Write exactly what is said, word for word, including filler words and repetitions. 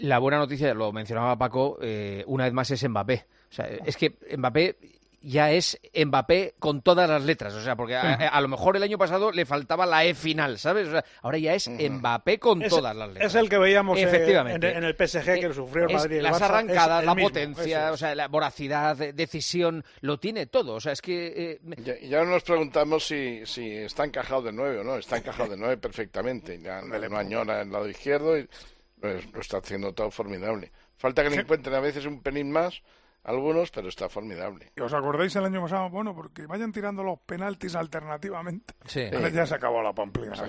La buena noticia, lo mencionaba Paco, eh, una vez más es Mbappé. O sea, es que Mbappé ya es Mbappé con todas las letras, o sea, porque a, a lo mejor el año pasado le faltaba la E final, ¿sabes? O sea, ahora ya es Mbappé con es, todas las letras. Es el que veíamos Efectivamente. En, en el P S G, que lo sufrió el Madrid. El las Barça, arrancadas, la mismo, potencia, o sea, la voracidad, decisión, lo tiene todo. O sea, es que... Eh... Ya, ya nos preguntamos si, si está encajado de nueve o no. Está encajado de nueve perfectamente. Ya no, no añora el lado izquierdo y pues, lo está haciendo todo formidable. Falta que le encuentren a veces un pelín más algunos, pero está formidable. ¿Y os acordáis el año pasado? Bueno, porque vayan tirando los penaltis alternativamente. Sí. Ahora ya se acabó la pamplina. Sí.